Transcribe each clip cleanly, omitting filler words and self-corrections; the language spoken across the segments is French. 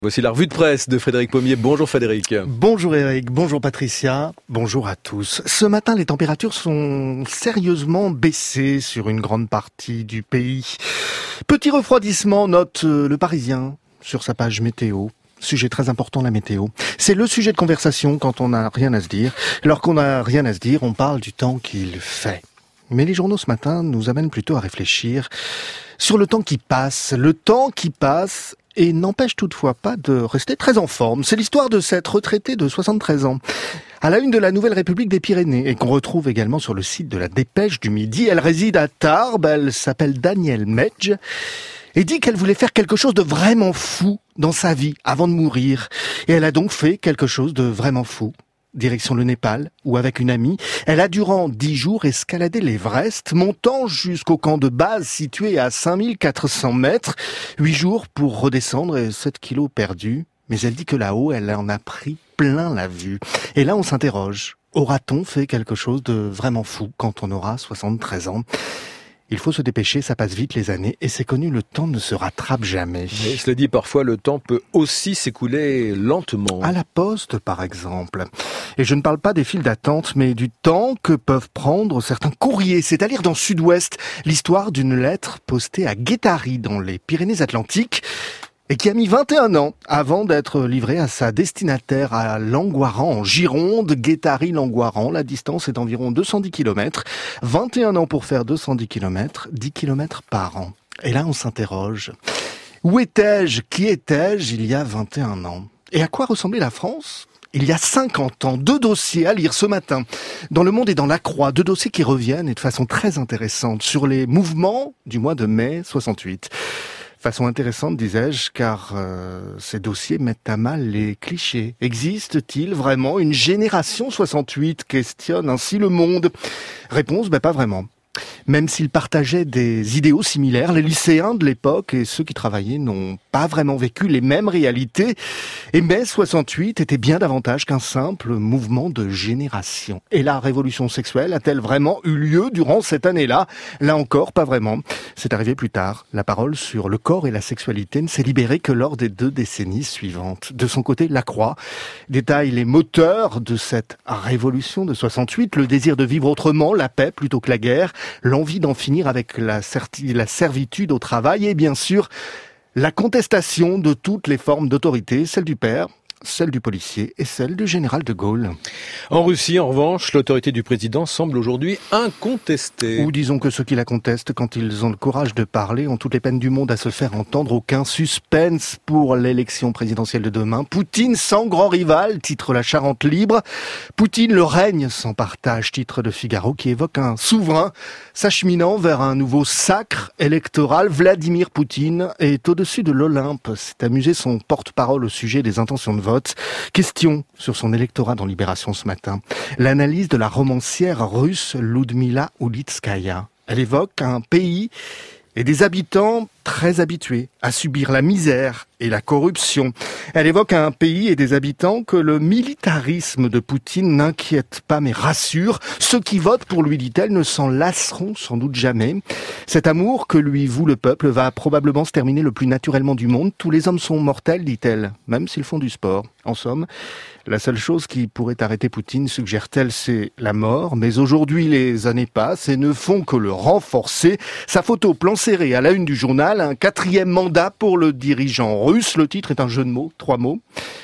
Voici la revue de presse de Frédéric Pommier. Bonjour Frédéric. Bonjour Eric, bonjour Patricia, bonjour à tous. Ce matin, les températures sont sérieusement baissées sur une grande partie du pays. Petit refroidissement, note Le Parisien sur sa page météo. Sujet très important, la météo. C'est le sujet de conversation quand on n'a rien à se dire. Alors qu'on n'a rien à se dire, on parle du temps qu'il fait. Mais les journaux ce matin nous amènent plutôt à réfléchir sur le temps qui passe. Le temps qui passe et n'empêche toutefois pas de rester très en forme. C'est l'histoire de cette retraitée de 73 ans, à la une de la Nouvelle République des Pyrénées, et qu'on retrouve également sur le site de la Dépêche du Midi. Elle réside à Tarbes, elle s'appelle Danielle Medj, et dit qu'elle voulait faire quelque chose de vraiment fou dans sa vie avant de mourir. Et elle a donc fait quelque chose de vraiment fou. Direction le Népal, où avec une amie, elle a durant 10 jours escaladé l'Everest, montant jusqu'au camp de base situé à 5400 mètres. 8 jours pour redescendre et 7 kilos perdus. Mais elle dit que là-haut, elle en a pris plein la vue. Et là, on s'interroge. Aura-t-on fait quelque chose de vraiment fou quand on aura 73 ans ? Il faut se dépêcher, ça passe vite les années, et c'est connu, le temps ne se rattrape jamais. Mais cela dit, parfois le temps peut aussi s'écouler lentement. À la poste, par exemple. Et je ne parle pas des files d'attente, mais du temps que peuvent prendre certains courriers. C'est à lire dans Sud-Ouest l'histoire d'une lettre postée à Guétary, dans les Pyrénées-Atlantiques, et qui a mis 21 ans avant d'être livrée à sa destinataire à Langoiran, en Gironde. Guétary-Langoiran, la distance est d'environ 210 km. 21 ans pour faire 210 km, 10 km par an. Et là, on s'interroge. Où étais-je ? Qui étais-je il y a 21 ans ? Et à quoi ressemblait la France ? Il y a 50 ans, 2 dossiers à lire ce matin, dans Le Monde et dans La Croix, 2 dossiers qui reviennent et de façon très intéressante sur les mouvements du mois de mai 68. Façon intéressante, disais-je, car ces dossiers mettent à mal les clichés. Existe-t-il vraiment une génération 68 ? Questionne ainsi Le Monde. Réponse, pas vraiment. Même s'ils partageaient des idéaux similaires, les lycéens de l'époque et ceux qui travaillaient n'ont pas vraiment vécu les mêmes réalités. Et mai 68 était bien davantage qu'un simple mouvement de génération. Et la révolution sexuelle a-t-elle vraiment eu lieu durant cette année-là ? Là encore, pas vraiment. C'est arrivé plus tard. La parole sur le corps et la sexualité ne s'est libérée que lors des 2 décennies suivantes. De son côté, La Croix détaille les moteurs de cette révolution de 68, le désir de vivre autrement, la paix plutôt que la guerre, l'envie d'en finir avec la servitude au travail et bien sûr la contestation de toutes les formes d'autorité, celle du père, celle du policier et celle du général de Gaulle. En Russie, en revanche, l'autorité du président semble aujourd'hui incontestée. Ou disons que ceux qui la contestent, quand ils ont le courage de parler, ont toutes les peines du monde à se faire entendre. Aucun suspense pour l'élection présidentielle de demain. Poutine sans grand rival, titre La Charente libre. Poutine, le règne sans partage, titre de Figaro, qui évoque un souverain s'acheminant vers un nouveau sacre électoral. Vladimir Poutine est au-dessus de l'Olympe. C'est amusé son porte-parole au sujet des intentions de vote. Question sur son électorat dans Libération ce matin. L'analyse de la romancière russe Ludmila Ulitskaya. Elle évoque un pays et des habitants très habitués à subir la misère et la corruption. Elle évoque un pays et des habitants que le militarisme de Poutine n'inquiète pas mais rassure. Ceux qui votent pour lui, dit-elle, ne s'en lasseront sans doute jamais. Cet amour que lui voue le peuple va probablement se terminer le plus naturellement du monde. Tous les hommes sont mortels, dit-elle, même s'ils font du sport. En somme, la seule chose qui pourrait arrêter Poutine, suggère-t-elle, c'est la mort. Mais aujourd'hui, les années passent et ne font que le renforcer. Sa photo, plan serré à la une du journal, un 4e mandat pour le dirigeant russe. Le titre est un jeu de mots, 3 mots.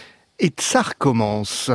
Et Tsar commence.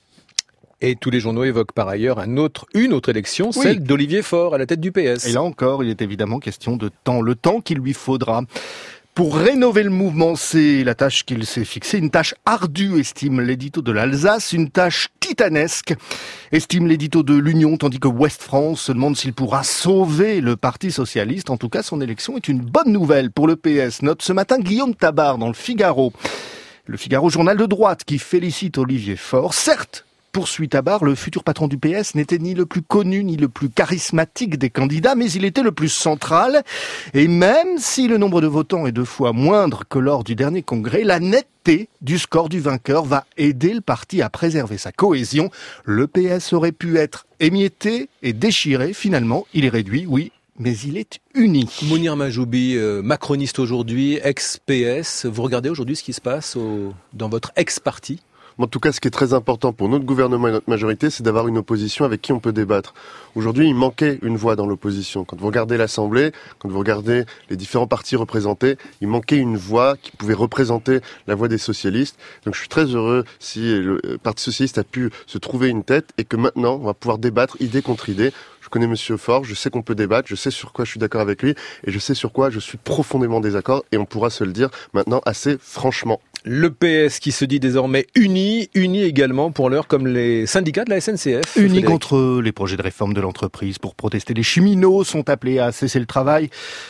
Et tous les journaux évoquent par ailleurs une autre élection, celle d'Olivier Faure à la tête du PS. Et là encore, il est évidemment question de temps. Le temps qu'il lui faudra. Pour rénover le mouvement, c'est la tâche qu'il s'est fixée. Une tâche ardue, estime l'édito de l'Alsace. Une tâche titanesque, estime l'édito de l'Union, tandis que Ouest France se demande s'il pourra sauver le Parti Socialiste. En tout cas, son élection est une bonne nouvelle pour le PS. Note ce matin Guillaume Tabar dans le Figaro. Le Figaro, journal de droite, qui félicite Olivier Faure. Certes, poursuit Tabar, le futur patron du PS n'était ni le plus connu ni le plus charismatique des candidats, mais il était le plus central. Et même si le nombre de votants est 2 fois moindre que lors du dernier congrès, la netteté du score du vainqueur va aider le parti à préserver sa cohésion. Le PS aurait pu être émietté et déchiré. Finalement, il est réduit, oui, mais il est uni. Mounir Majoubi, macroniste aujourd'hui, ex-PS. Vous regardez aujourd'hui ce qui se passe dans votre ex-parti ? En tout cas, ce qui est très important pour notre gouvernement et notre majorité, c'est d'avoir une opposition avec qui on peut débattre. Aujourd'hui, il manquait une voix dans l'opposition. Quand vous regardez l'Assemblée, quand vous regardez les différents partis représentés, il manquait une voix qui pouvait représenter la voix des socialistes. Donc je suis très heureux si le Parti socialiste a pu se trouver une tête et que maintenant, on va pouvoir débattre idée contre idée. Je connais Monsieur Faure, je sais qu'on peut débattre, je sais sur quoi je suis d'accord avec lui et je sais sur quoi je suis profondément désaccord et on pourra se le dire maintenant assez franchement. Le PS qui se dit désormais uni également pour l'heure comme les syndicats de la SNCF. Unis contre les projets de réforme de l'entreprise pour protester. Les cheminots sont appelés à cesser le travail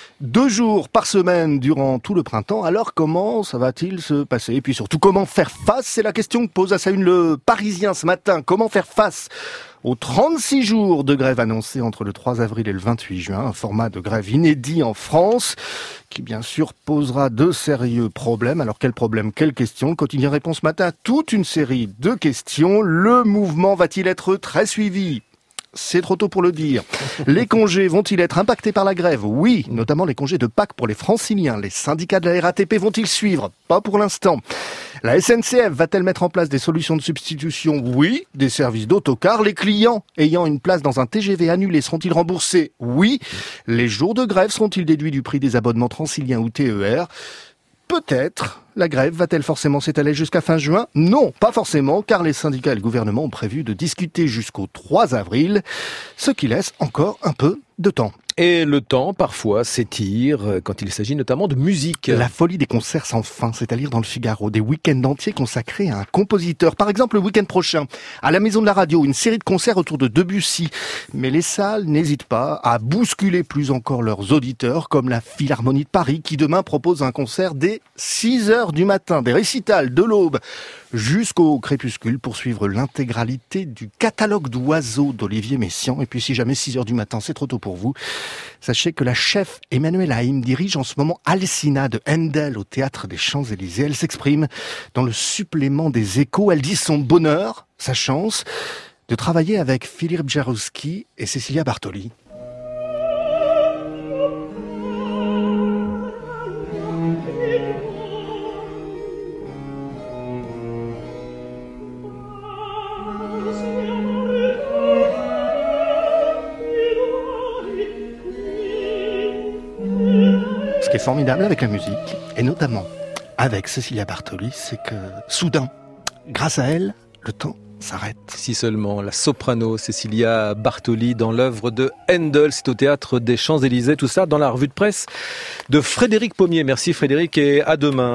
2 jours par semaine durant tout le printemps. Alors comment ça va-t-il se passer ? Et puis surtout, comment faire face ? C'est la question que pose à sa une le Parisien ce matin. Comment faire face aux 36 jours de grève annoncés entre le 3 avril et le 28 juin, un format de grève inédit en France, qui bien sûr posera de sérieux problèmes. Alors quel problème, quelle question ? Le quotidien répond ce matin à toute une série de questions. Le mouvement va-t-il être très suivi ? C'est trop tôt pour le dire. Les congés vont-ils être impactés par la grève ? Oui, notamment les congés de Pâques pour les franciliens. Les syndicats de la RATP vont-ils suivre ? Pas pour l'instant. La SNCF va-t-elle mettre en place des solutions de substitution ? Oui. Des services d'autocar. Les clients ayant une place dans un TGV annulé seront-ils remboursés ? Oui. Les jours de grève seront-ils déduits du prix des abonnements Transilien ou TER ? Peut-être. La grève va-t-elle forcément s'étaler jusqu'à fin juin ? Non, pas forcément, car les syndicats et le gouvernement ont prévu de discuter jusqu'au 3 avril, ce qui laisse encore un peu de temps. Et le temps, parfois, s'étire quand il s'agit notamment de musique. La folie des concerts sans fin, c'est à lire dans le Figaro. Des week-ends entiers consacrés à un compositeur. Par exemple, le week-end prochain, à la Maison de la Radio, une série de concerts autour de Debussy. Mais les salles n'hésitent pas à bousculer plus encore leurs auditeurs, comme la Philharmonie de Paris, qui demain propose un concert dès 6h du matin. Des récitals de l'aube jusqu'au crépuscule pour suivre l'intégralité du catalogue d'oiseaux d'Olivier Messiaen. Et puis si jamais 6h du matin, c'est trop tôt pour vous, sachez que la chef Emmanuelle Haïm dirige en ce moment Alcina de Handel au Théâtre des Champs-Élysées. Elle s'exprime dans le supplément des Échos. Elle dit son bonheur, sa chance, de travailler avec Philippe Jarouski et Cécilia Bartoli. Ce qui est formidable avec la musique, et notamment avec Cécilia Bartoli, c'est que soudain, grâce à elle, le temps s'arrête. Si seulement, la soprano Cécilia Bartoli dans l'œuvre de Handel, c'est au Théâtre des Champs-Élysées, tout ça dans la revue de presse de Frédéric Pommier. Merci Frédéric et à demain.